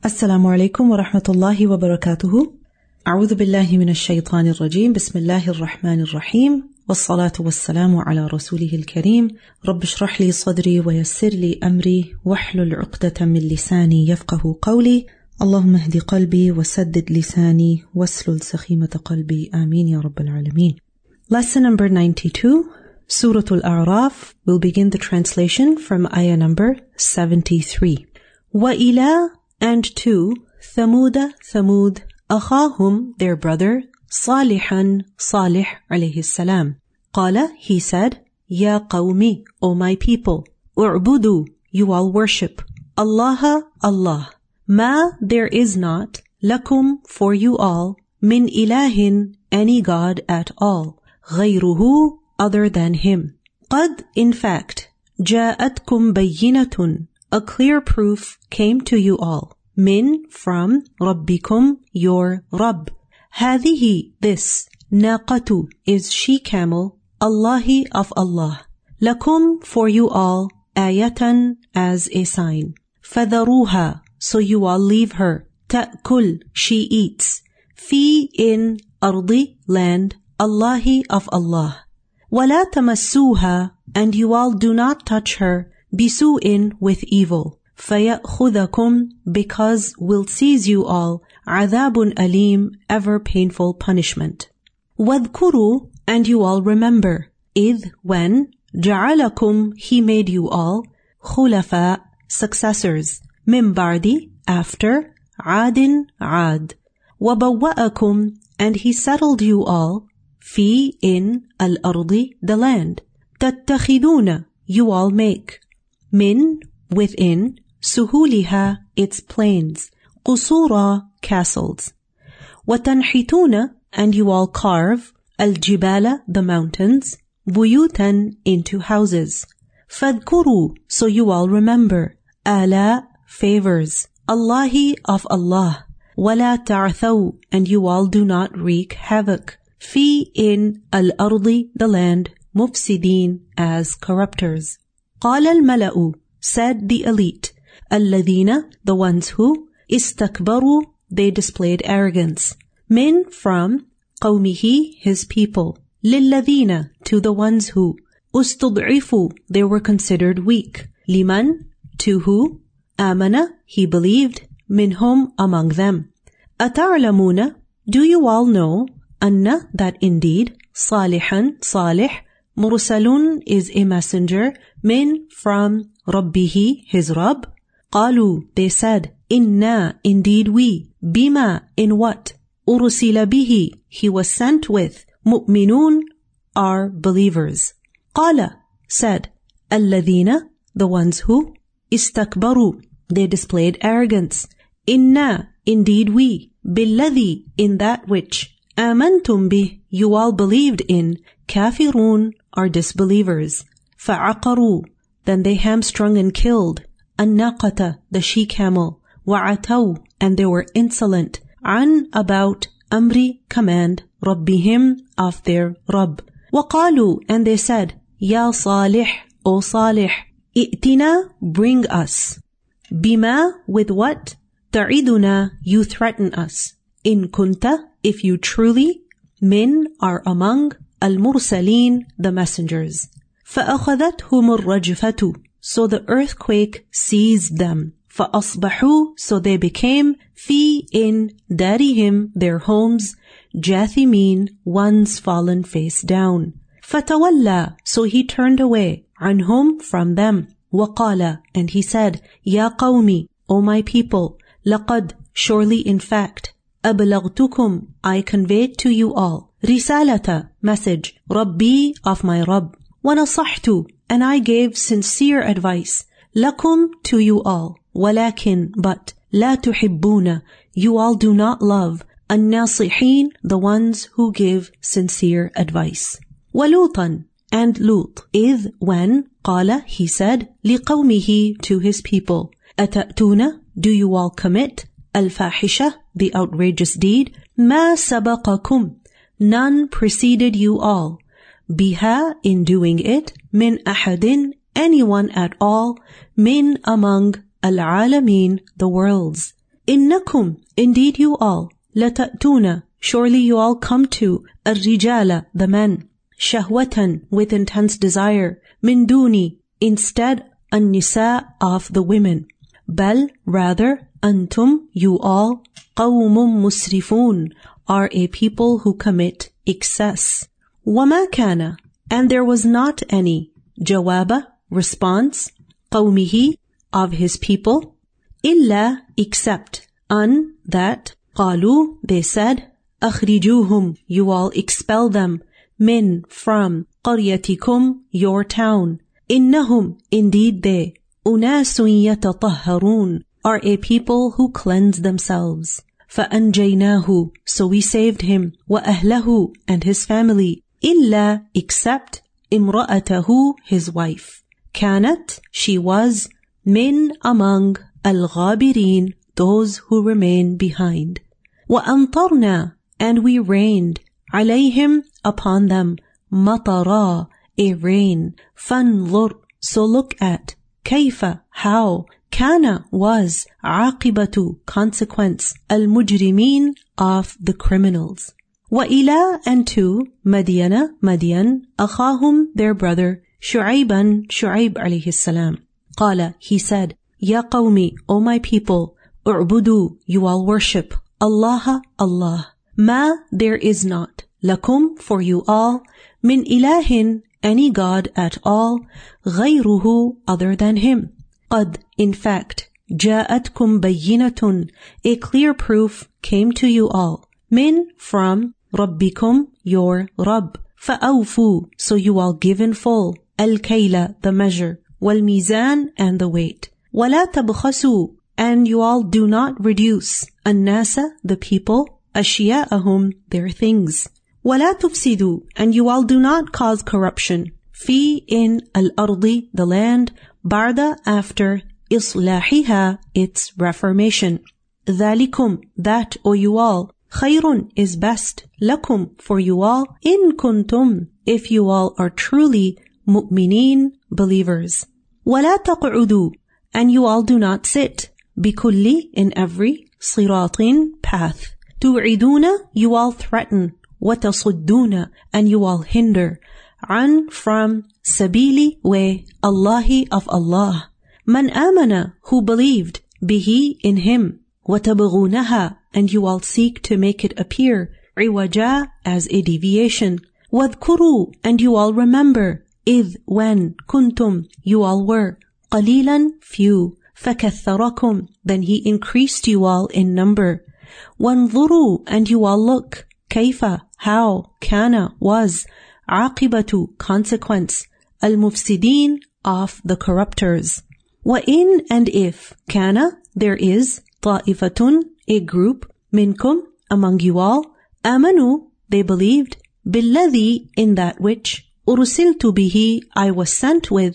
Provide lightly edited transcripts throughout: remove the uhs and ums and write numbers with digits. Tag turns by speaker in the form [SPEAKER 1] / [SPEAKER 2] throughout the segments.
[SPEAKER 1] السلام عليكم ورحمة الله وبركاته. أعوذ بالله من الشيطان الرجيم. بسم الله الرحمن الرحيم، والصلاة والسلام على رسوله الكريم. رب اشرح لي صدري ويسر لي أمري واحلل عقدة من لساني يفقه قولي. اللهم اهد قلبي وسدد لساني واسلل سخيمة قلبي. آمين يا رب العالمين. Lesson number 92, Surah Al-A'raf. We'll begin the translation from ayah number 73. وَإِلَى, and to, Thamud, أخاهم, their brother, Salihan, Salih alayhi salam. Qala, he said, Ya qawmi, O my people, u'budu, you all worship, Allah, Allah. Ma, there is not, lakum, for you all, min ilahin, any God at all, ghayruhu, other than him. Qad, in fact, ja'atkum bayyinatun, a clear proof came to you all. Min, from, Rabbikum, your Rabb. Hadihi, this, naqatu, is she-camel, Allahi of Allah. Lakum, for you all, ayatan, as a sign. Fadharuha, so you all leave her. Ta'kul, she eats. Fi, in, ardi, land, Allahi of Allah. Wala tamassuha, and you all do not touch her, bisu'in, with evil. فَيَأْخُذَكُمْ, because will seize you all, عَذَابٌ أَلِيمٌ, ever painful punishment. وَاذْكُرُوا, and you all remember, إِذْ, when, جَعَلَكُمْ, he made you all, خُلَفَاء, successors, مِنْ بَعْدِ, after, عَادٍ, عَاد, وَبَوَّأَكُمْ, and he settled you all, فِي, in, الْأَرْضِ, the land, تَتَّخِذُونَ, you all make, مِنْ, within, suhuliha, its plains, qusura, castles. وَتَنْحِتُونَ, and you all carve, al-jibala, the mountains, buyutan, into houses. فَاذْكُرُوا, so you all remember, ala, favors, Allahi of Allah, وَلَا تَعْثَوْا, and you all do not wreak havoc, fi, in, al-ardi, the land, mufsidin, as corruptors. قَالَ الْمَلَأُ, said the elite, الَّذِينَ, the ones who, istakbaru, they displayed arrogance, min, from, qawmihi, his people, لِلَّذِينَ, to the ones who, ustud'ifu, they were considered weak, liman, to who, amana, he believed, minhum, among them. أَتَعْلَمُونَ, do you all know, anna, that indeed, salihan, salih, mursalun, is a messenger, min, from, Rabbihi, his Rabb. Qalu, they said, Inna, indeed we, bima, in what, urusila bihi, he was sent with, mu'minun, are believers. Qala, said, alladhina, the ones who, istakbaru, they displayed arrogance. Inna, indeed we, billadhi, in that which, amantum bih, you all believed in, kafirun, are disbelievers. Fa'aqaru, then they hamstrung and killed, an-naqata, the she-camel, wa'ataw, and they were insolent, an, about, amri, command, rabbihim, of their Rabb. Waqalu, and they said, Ya Salih, O Salih, i'tina, bring us. Bima, with what? Ta'iduna, you threaten us. In kunta, if you truly, min, are among, al-mursaleen, the messengers. فَأَخَذَتْهُمُ الرَّجْفَةُ, so the earthquake seized them. فَأَصْبَحُوا, so they became, فِي, in, darihim, their homes, جَاثِمِينَ, ones fallen face down. فَتَوَلَّى, so he turned away, عَنْهُمْ, from them. وَقَالَ, and he said, يَا قَوْمِ, O my people, لَقَدْ, surely in fact, أَبْلَغْتُكُمْ, I conveyed to you all, رِسَالَةَ, message, رَبِّي, of my Rabb. وَنَصَحْتُ, and I gave sincere advice, لَكُمْ, to you all, وَلَكِنْ, but, لَا تُحِبُّونَ, you all do not love, النَّاصِحِينَ, the ones who give sincere advice. وَلُوطًا, and Lut, إِذْ, when, قَالَ, he said, لِقَوْمِهِ, to his people, أَتَأْتُونَ, do you all commit, الْفَاحِشَةَ, the outrageous deed, مَا سَبَقَكُمْ, none preceded you all, biha, in doing it, min ahadin, anyone at all, min, among, al-alamin, the worlds. إنكم, indeed you all, لتأتون, surely you all come to, الرجال, the men, شهوة, with intense desire, من دوني, instead, النساء, of the women. بل, rather, أنتم, you all, قوم مسرفون, are a people who commit excess. وما كان, and there was not any, جواب, response, قومه, of his people, إلا, except, that, قالوا, they said, أخرجوهم, you all expel them, من, from, قريتكم, your town, إنهم, indeed they, أناس يتطهرون, are a people who cleanse themselves. فأنجيناه, so we saved him, وأهله, and his family, إلا, except, امرأته, his wife. كانت, she was, من, among, الغابرين, those who remain behind. وأمطرنا, and we rained, عليهم, upon them, مطرا, a rain. فانظر, so look at, كيف, how, كان, was, عاقبة, consequence, المجرمين, of the criminals. وإلى, and to, مدين, Madian, أخاهم, their brother, شعيبا, Shu'aib عليه السلام. قال, he said, يا قومي, O my people, اعبدوا, you all worship, Allah, Allah. ما, there is not, لكم, for you all, من إله, any God at all, غيره, other than him. قد, in fact, جاءتكم بينة, a clear proof came to you all. من, from, ربكم, your Rabb. فأوفوا, so you all give in full. الكيل, the measure. والميزان, and the weight. ولا تبخسوا, and you all do not reduce. الناس, the people. أشياءهم, their things. ولا تفسدوا, and you all do not cause corruption. في, in, الأرض, the land. بعد, after, إصلاحها, its reformation. ذلكم, that, O you all. خير, is best. لكم, for you all. إن كنتم, if you all are truly مؤمنين, believers. ولا تقعدوا, and you all do not sit. بكل, in every. صراط, path. توعدون, you all threaten. وتصدون, and you all hinder. عن, from, سبيل, way. الله, of Allah. من آمن, who believed. به, in him. وتبغونها, and you all seek to make it appear. عوجا, as a deviation. واذكروا, and you all remember. إذ, when, كنتم, you all were. قليلا, few. فكثركم, then he increased you all in number. وانظروا, and you all look. كيف, how, كان, was. عاقبة, consequence. المفسدين, of the corruptors. وإن, and if. كان, there is. طائفة, a group. منكم, among you all. آمنوا, they believed. بالذي, in that which. أرسلت به, I was sent with.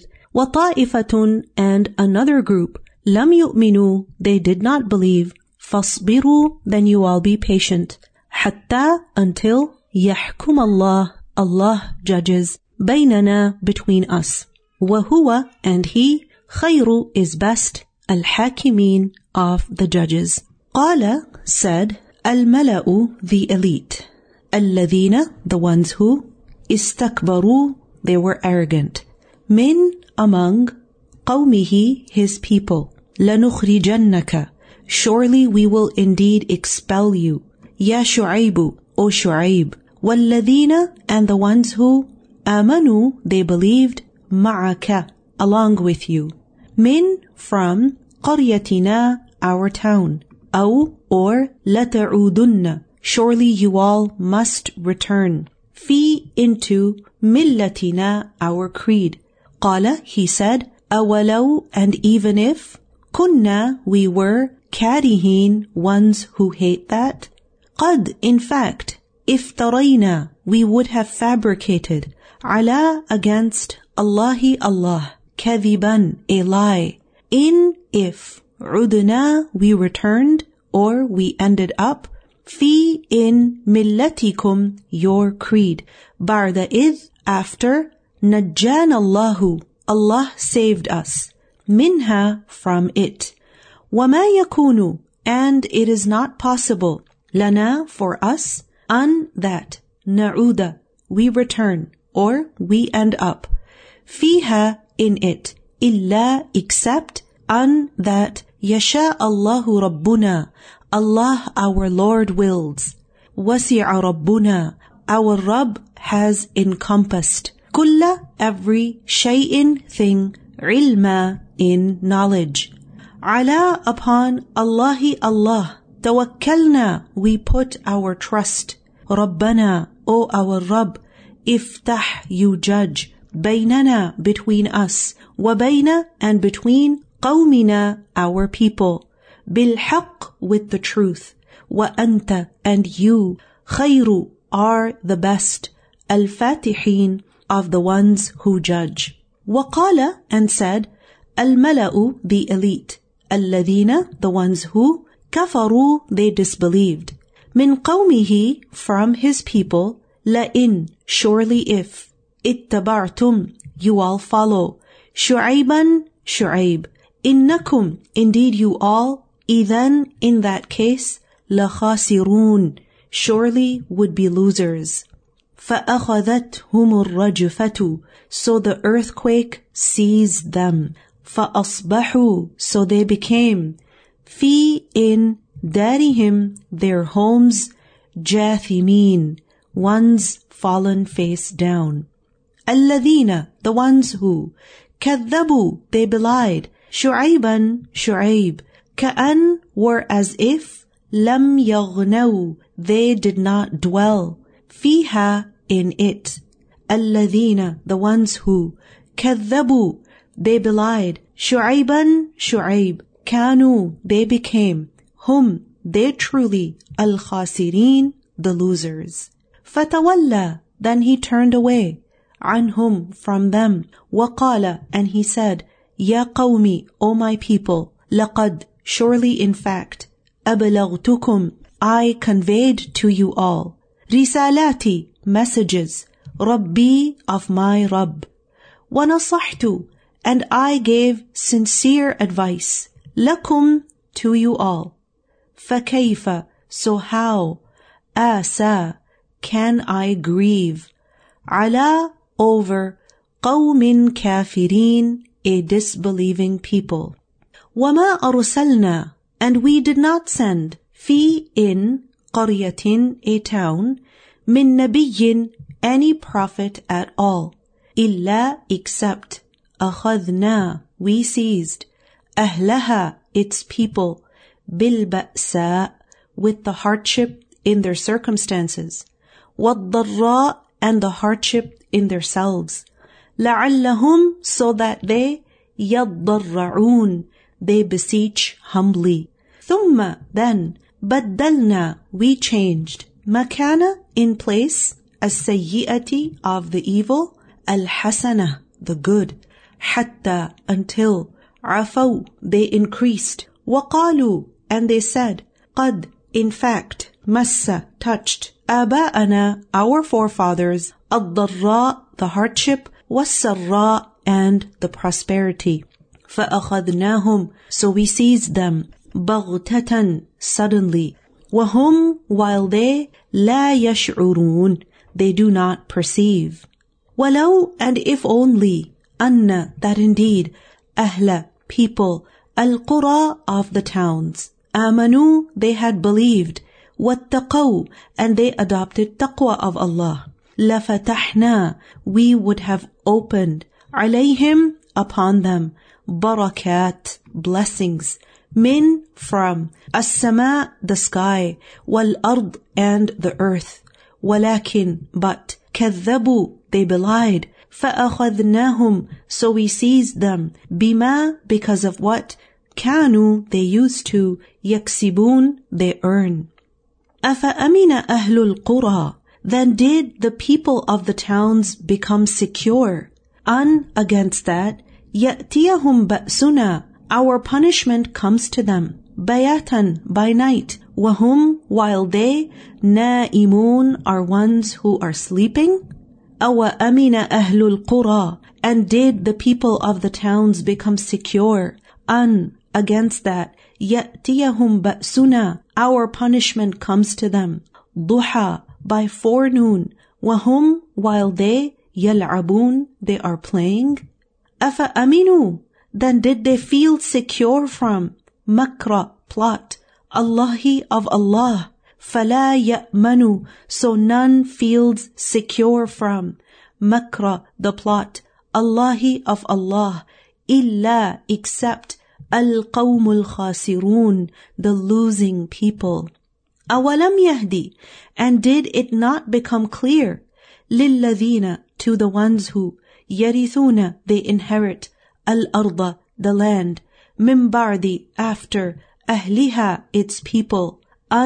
[SPEAKER 1] وطائفة, and another group. لم يؤمنوا, they did not believe. فاصبروا, then you all be patient. حتى, until. يحكم الله, Allah judges. بيننا, between us. وهو, and he. خير, is best. الحاكمين, of the judges. قال, said. الملأ, the elite. الذين, the ones who. استكبروا, they were arrogant. من, among. قومه, his people. لنخرجنك, surely we will indeed expel you. يا شعيب, O Shu'aib. والذين, and the ones who. آمنوا, they believed. معك, along with you. من, from. قريتنا, our town. أو, or. لتعودن, surely you all must return. في, into. ملتنا, our creed. قال, he said. أولو, and even if. كنا, we were. كارهين, ones who hate that. قد, in fact. افترينا, we would have fabricated. على, against. Allahi, Allah. كذبا, a lie. In, if. عدنا, we returned, or we ended up. في, in. ملتكم, your creed. بعد إذ, after. نجانا الله, Allah saved us. منها, from it. وما يكون, and it is not possible, lana, for us, an, that, na'uda, we return, or we end up, fiha, in it, illa, except, an, that, yasha Allahu Rabbuna, Allah our Lord wills, wasi'a Rabbuna, our Rabb has encompassed, kulla, every, shay'in, thing, ilma, in knowledge. Ala, upon, Allahi, Allah, tawakkalna, we put our trust. Rabbana, O our Rabb, iftah, you judge, baynana, between us, wa bayna, and between, qawmina, our people, bilhaq, with the truth, wa anta, and you, khayru, are the best, al-fatihin, of the ones who judge. Waqala, and said, al-mala'u, the elite, alladhina, the ones who, kafaru, they disbelieved, min qawmihi, from his people, la'in, surely if, ittaba'tum, you all follow, Shu'ayban, Shu'ayb, innakum, indeed you all, idhan, in that case, lakhasirun, surely would be losers. فَأَخَذَتْهُمُ الرَّجْفَةُ, so the earthquake seized them. فَأَصْبَحُوا, so they became, فِي, in, دَارِهِمْ, their homes, جَاثِمِينَ, ones fallen face down. الَّذِينَ, the ones who, كَذَّبُوا, they belied, شُعَيْبًا, Shu'ayb, كَأَن, were as if, لَمْ يَغْنَوْا, they did not dwell, فِيهَا, in it. الَّذِينَ, the ones who, كَذَّبُوا, they belied, شُعَيْبًا, Shu'ayb, كَانُوا, they became, hum, they truly, al-khasirin, the losers. فَتَوَلَّى, then he turned away, عَنْهُمْ, from them, وَقَالَ, and he said, يَا قَوْمِ, O my people, لَقَدْ, surely in fact, أَبْلَغْتُكُمْ, I conveyed to you all, رِسَالَاتِ, messages, Rabbi, of my Rabb, وَنَصَحْتُ, and I gave sincere advice, لَكُمْ, to you all. فَكَيْفَ, so how, آسَى, can I grieve, عَلَى, over, قَوْمٍ كَافِرِينَ, a disbelieving people. وَمَا أَرْسَلْنَا, and we did not send, فِي, in, قَرْيَةٍ, a town, مِن نَبِيٍّ, any prophet at all, إِلَّا, except, أَخَذْنَا, we seized, أَهْلَهَا, its people, بِالْبَأْسَاء, with the hardship in their circumstances, وَالضَّرَّاء, and the hardship in themselves, لَعَلَّهُمْ, so that they, يَضَّرَّعُونَ, they beseech humbly. ثُمَّ, then, بَدَّلْنَا, we changed, مَكَانَ, in place, السَّيِّئَةِ, of the evil, الْحَسَنَةِ, the good, حَتَّى, until, عَفَوْا, they increased, وَقَالُوا, and they said, قَدْ, in fact, مَسَّ, touched, آبَاءَنَا, our forefathers, الضَّرَّاء, the hardship, وَالسَّرَّاء, and the prosperity. فَأَخَذْنَاهُمْ, so we seized them, بَغْتَةً, suddenly, وَهُمْ, while they, لَا يَشْعُرُونَ, they do not perceive. وَلَوْ, and if only, أَنَّ, that indeed, أَهْلَ, people, الْقُرَى, of the towns, آمَنُوا, they had believed, وَاتَّقَوْا, and they adopted taqwa of Allah, لَفَتَحْنَا, we would have opened, عَلَيْهِمْ, upon them, barakat, blessings, min, from, as-sama, the sky, wal-ard, and the earth, walakin, but, كَذَّبُوا, they belied, فَأَخَذْنَاهُمْ, so we seized them, bima, because of what, كانوا, they used to, يَكْسِبُون, they earn. أَفَأَمِنَ أَهْلُ الْقُرَى, then did the people of the towns become secure, against that, يَأْتِيَهُمْ بَأْسُنَا, our punishment comes to them, bayatan, by night, وَهُمْ, while they, نَائِمُون, are ones who are sleeping? أَوَ أَمِنَ أَهْلُ الْقُرَى, and did the people of the towns become secure, against that, يأتيهم بأسنا, our punishment comes to them. ضحى, by forenoon. وهم, while they, يلعبون, they are playing. أفأمنوا, then did they feel secure from, makra, plot, Allahi, of Allah. فلا يأمنوا, so none feels secure from, makra, the plot, Allahi, of Allah, إلا, except, القوم الخاسرون, the losing people. أولم يهدي, and did it not become clear, للذين, to the ones who, يرثون, they inherit, الأرض, the land, من بعد, after, أهلها, its people,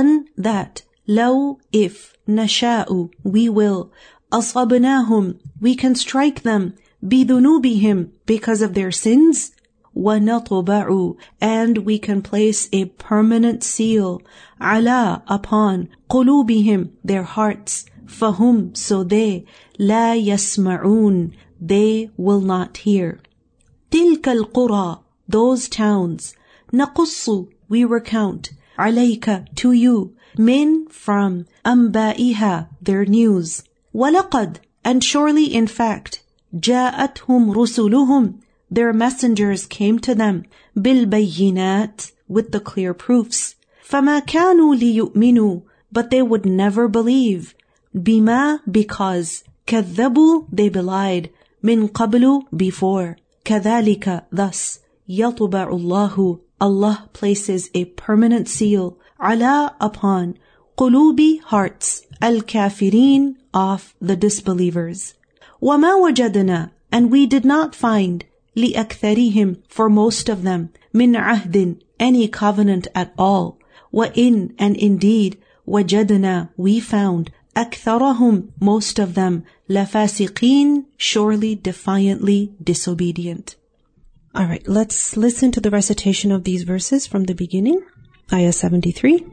[SPEAKER 1] that, لو, if, نشاء, we will, أصبناهم, we can strike them, بذنوبهم, because of their sins, وَنَطْبَعُ, and we can place a permanent seal, عَلَى, upon, قُلُوبِهِمْ, their hearts, فَهُمْ, so they, لَا يَسْمَعُونَ, they will not hear. تِلْكَ الْقُرَى, those towns, نَقُصُّ, we recount, عَلَيْكَ, to you, min, from, أَنْبَائِهَا, their news, وَلَقَدْ, and surely in fact, جَاءَتْهُمْ رُسُلُهُمْ, their messengers came to them, بِالْبَيِّنَاتِ, with the clear proofs, فَمَا كَانُوا لِيُؤْمِنُوا, but they would never believe, بِمَا, because, كَذَّبُوا, they belied, مِنْ قَبْلُ, before, كَذَلِكَ, thus, يَطْبَعُ اللَّهُ, Allah places a permanent seal, عَلَى, upon, قُلُوبِ, hearts, الْكَافِرِينَ, of the disbelievers. وَمَا وَجَدْنَا, and we did not find, لِأَكْثَرِهِمْ, for most of them, مِنْ عَهْدٍ, any covenant at all. وَإِنْ, and indeed, وَجَدْنَا, we found, أَكْثَرَهُمْ, most of them, لَفَاسِقِينَ, surely defiantly disobedient. Alright, let's listen to the recitation of these verses from the beginning. Ayah 73.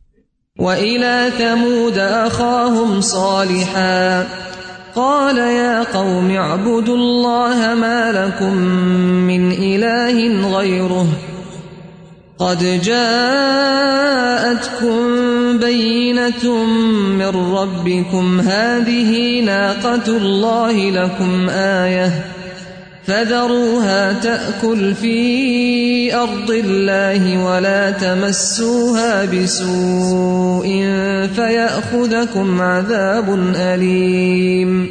[SPEAKER 2] وَإِلَى ثَمُودَ أَخَاهُمْ صَالِحًا قال يا قوم اعبدوا الله ما لكم من إله غيره قد جاءتكم بينة من ربكم هذه ناقة الله لكم آية فذروها تأكل في أرض الله ولا تمسوها بسوء فيأخذكم عذاب أليم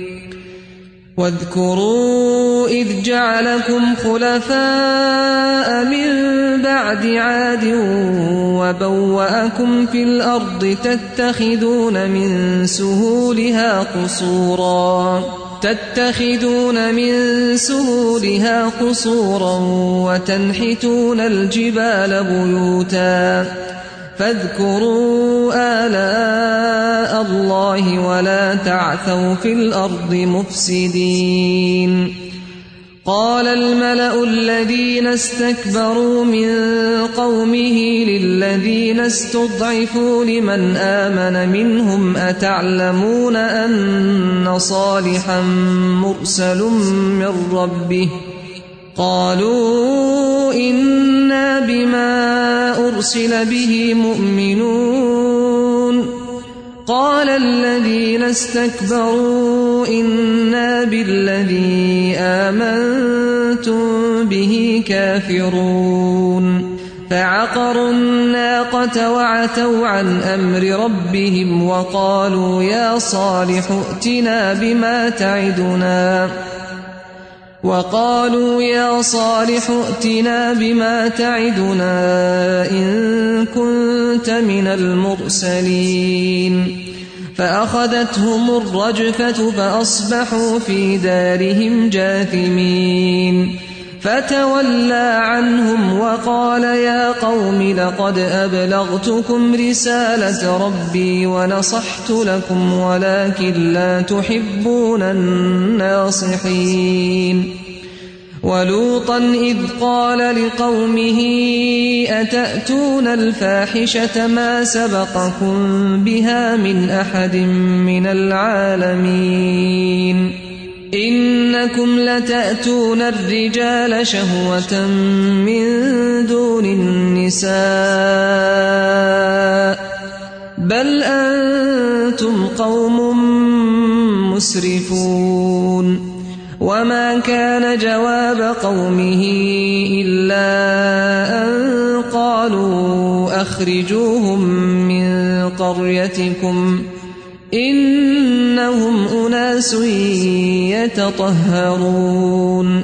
[SPEAKER 2] واذكروا إذ جعلكم خلفاء من بعد عاد وبوأكم في الأرض تتخذون من سهولها قصورا وتنحتون الجبال بيوتا فاذكروا آلاء الله ولا تعثوا في الأرض مفسدين قال الملأ الذين استكبروا من قومه للذين استضعفوا لمن آمن منهم أتعلمون أن صالحا مرسل من ربه قالوا إنا بما أرسل به مؤمنون قال الذين استكبروا إنا بالذي آمنتم به كافرون فعقروا الناقة وعتوا عن أمر ربهم وقالوا يا صالح ائتنا بما تعدنا إن كنت من المرسلين فأخذتهم الرجفة فأصبحوا في دارهم جاثمين فتولى عنهم وقال يا قوم لقد أبلغتكم رسالة ربي ونصحت لكم ولكن لا تحبون الناصحين ولوطا إذ قال لقومه أتأتون الفاحشة ما سبقكم بها من أحد من العالمين إنكم لتأتون الرجال شهوة من دون النساء بل أنتم قوم مسرفون وما كان جواب قومه إلا أن قالوا أخرجوهم من قريتكم إنهم أناس يتطهرون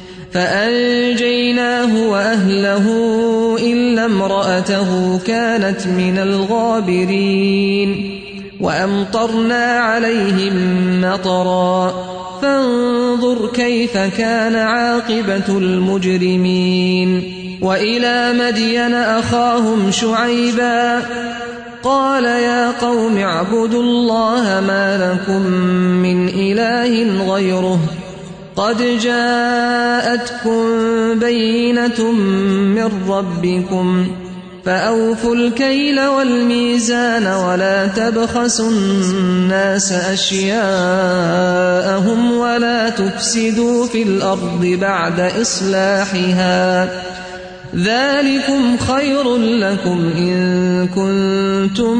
[SPEAKER 2] فأنجيناه وأهله إلا امرأته كانت من الغابرين وأمطرنا عليهم مطرا فانظر كيف كان عاقبة المجرمين وإلى مدين أخاهم شعيبا قال يا قوم اعبدوا الله ما لكم من إله غيره قد جاءتكم بينة من ربكم فأوفوا الكيل والميزان ولا تبخسوا الناس أشياءهم ولا تفسدوا في الأرض بعد إصلاحها ذلكم خير لكم إن كنتم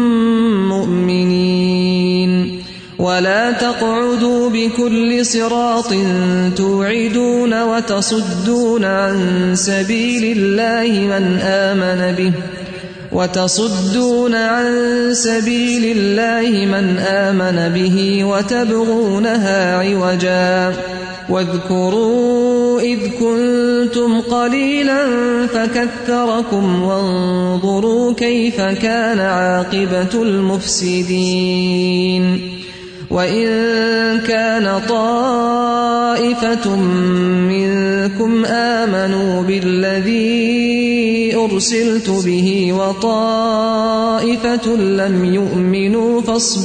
[SPEAKER 2] مؤمنين ولا تقعدوا بكل صراط توعدون وتصدون عن سبيل الله من آمن به وتبغونها عوجا واذكروا إذ كنتم قليلا فكثركم وانظروا كيف كان عاقبة المفسدين وإن كان طائفة منكم آمنوا بالذي أرسلت به وطائفة لم يؤمنوا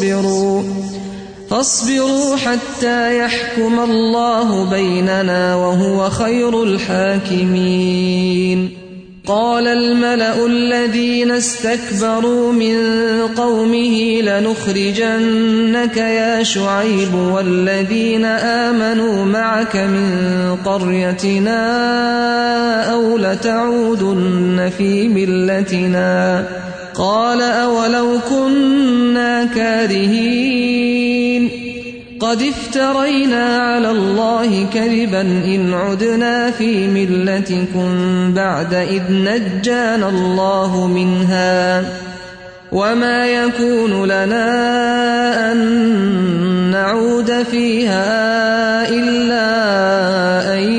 [SPEAKER 2] فاصبروا حتى يحكم الله بيننا وهو خير الحاكمين قال الملأ الذين استكبروا من قومه لنخرجنك يا شعيب والذين آمنوا معك من قريتنا أو لتعودن في ملتنا قال أولو كنا كارهين قد افترينا على الله كذبا إن عدنا في ملتكم بعد إذ نجانا الله منها وما يكون لنا أن نعود فيها إلا أن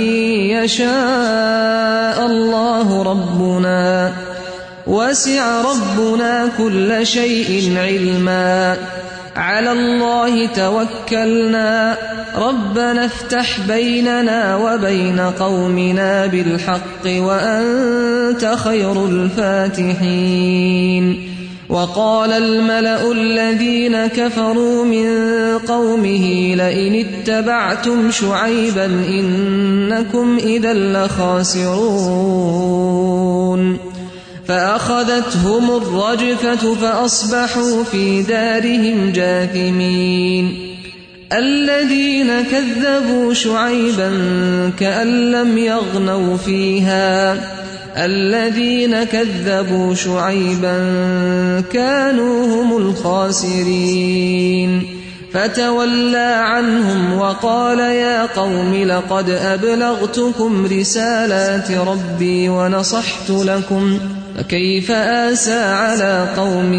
[SPEAKER 2] يشاء الله ربنا وسع ربنا كل شيء علما على الله توكلنا ربنا افتح بيننا وبين قومنا بالحق وأنت خير الفاتحين وقال الملأ الذين كفروا من قومه لئن اتبعتم شعيبا إنكم إذا لخاسرون فأخذتهم الرجفة فأصبحوا في دارهم جاثمين الذين كذبوا شعيبا كأن لم يغنوا فيها الذين كذبوا شعيبا كانوا هم الخاسرين فتولى عنهم وقال يا قوم لقد أبلغتكم رسالات ربي ونصحت لكم فكيف آسى على قوم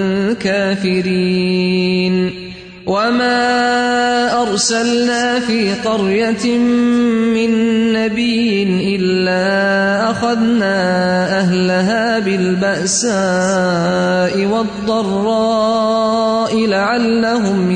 [SPEAKER 2] كافرين وما أرسلنا في قرية من نبي إلا أخذنا أهلها بالبأساء والضراء لعلهم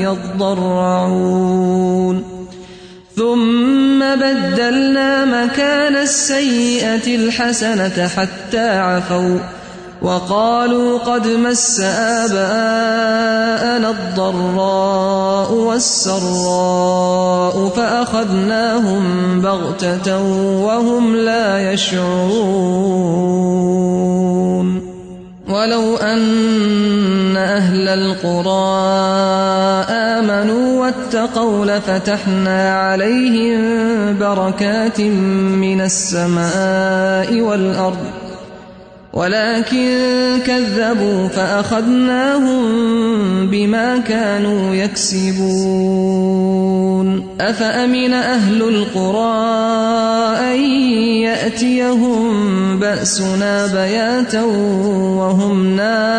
[SPEAKER 2] يضرعون ثم بدلنا مكان السيئة الحسنة حتى عفوا وقالوا قد مس آباءنا الضراء والسراء فأخذناهم بغتة وهم لا يشعرون ولو أن أهل القرى آمنوا واتقوا لفتحنا عليهم بركات من السماء والأرض ولكن كذبوا فأخذناهم بما كانوا يكسبون أفأمن أهل القرى أن يأتيهم بأسنا بياتا وهم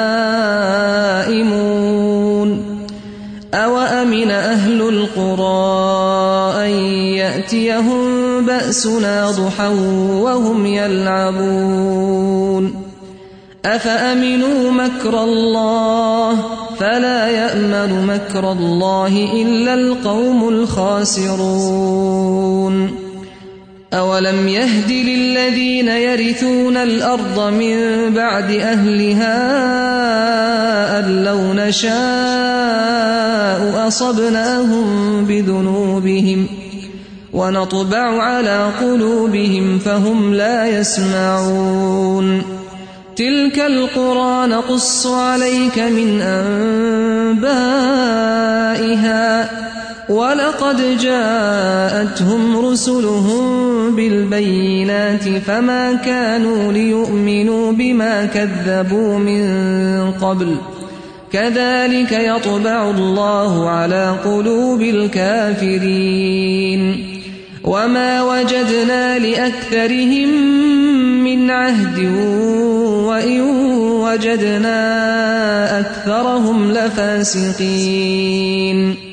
[SPEAKER 2] نائمون أوأمن أهل القرى أن يأتيهم بأسنا ضحى وهم يلعبون أفأمنوا مكر الله فلا يأمن مكر الله إلا القوم الخاسرون أولم يهد للذين يرثون الأرض من بعد أهلها أن لو نشاء أصبناهم بذنوبهم ونطبع على قلوبهم فهم لا يسمعون تلك القرى نقص عليك من أنبائها ولقد جاءتهم رسلهم بالبينات فما كانوا ليؤمنوا بما كذبوا من قبل كذلك يطبع الله على قلوب الكافرين وما وجدنا لأكثرهم من عهد وإن وجدنا أكثرهم لفاسقين